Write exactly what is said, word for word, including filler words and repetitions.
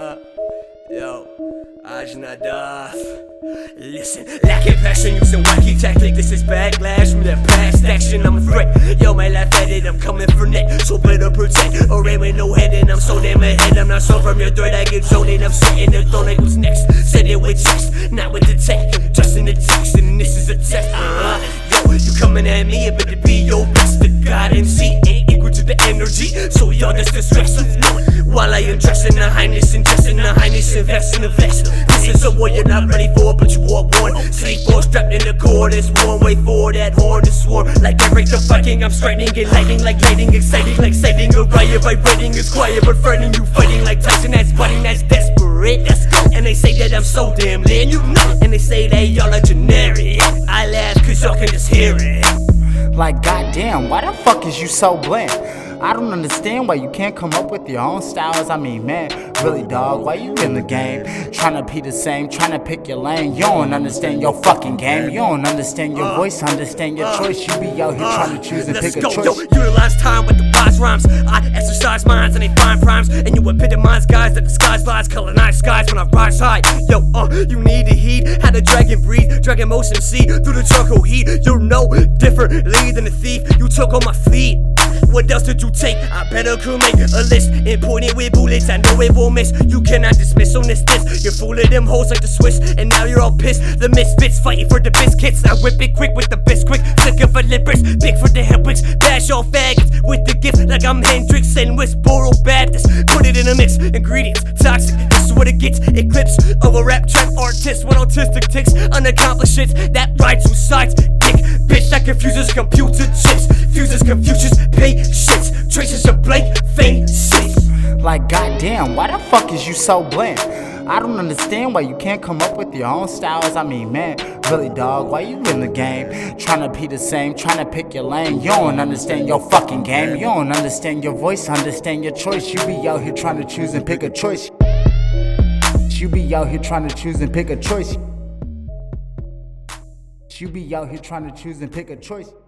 Uh, yo, Ajnadath. Listen, lacking passion, using wacky tactic. This is backlash from the past action. I'm a threat. Yo, my life headed, I'm coming for net. So better protect. Or aim with no head, and I'm so damn ahead. I'm not so from your threat, I get zoned and I'm sitting the throne like what's next. Said it with text, not with the tech. Just in the text, and this is a test. Uh, yo, you coming at me, it better be your best. The God M C ain't equal to the energy. So y'all just distress. While I am dressing the highness, ingesting the highness, invest in the vest. This is a war you're not ready for, but you are born. Sleep or strapped in the cord, it's warm. Wait for that horn to swarm. Like I break the Viking, I'm striking and lightning, like lighting, exciting, like sighting a riot. Vibrating is quiet, but frightening you, fighting like Tyson. That's fighting, that's desperate. Let's go. And they say that I'm so damn lit, you know. And they say that y'all are generic. I laugh cause y'all can just hear it. Like goddamn, why the fuck is you so bland? I don't understand why you can't come up with your own styles. I mean, man, really, dog, why you in the game? Tryna be the same, tryna pick your lane. You don't understand your fucking game. You don't understand your voice, understand your choice. You be out here trying to choose and pick a choice. Yo, utilize time with the boss rhymes. I exercise minds and they find primes. And you epitomize guys that the skies lies, colonize skies when I rise high. Yo, uh, you need to heed how the dragon breathe. Dragon motion see through the charcoal heat. You're no differently than a thief. You took on my fleet. What else did you take? I better could make a list and point it with bullets. I know it won't miss. You cannot dismiss on this this. You're full of them hoes like the Swiss, and now you're all pissed. The misfits fighting for the biscuits. I whip it quick with the bisquick. Sick of a lippers, big for the hipwicks. Bash all faggots with the gift like I'm Hendrix and Westboro Baptist. Put it in a mix. Ingredients toxic. This is what it gets. Eclipse of a rap track artist with autistic tics. Unaccomplished shit that rides two sides. Dick bitch that confuses computer chips. Fuses Confucius patience. Traces of blank faces. Like goddamn, why the fuck is you so bland? I don't understand why you can't come up with your own styles. I mean, man, really, dog, why you in the game? Tryna be the same, tryna pick your lane. You don't understand your fucking game. You don't understand your voice, understand your choice. You be out here trying to choose and pick a choice. You be out here trying to choose and pick a choice. You be out here trying to choose and pick a choice.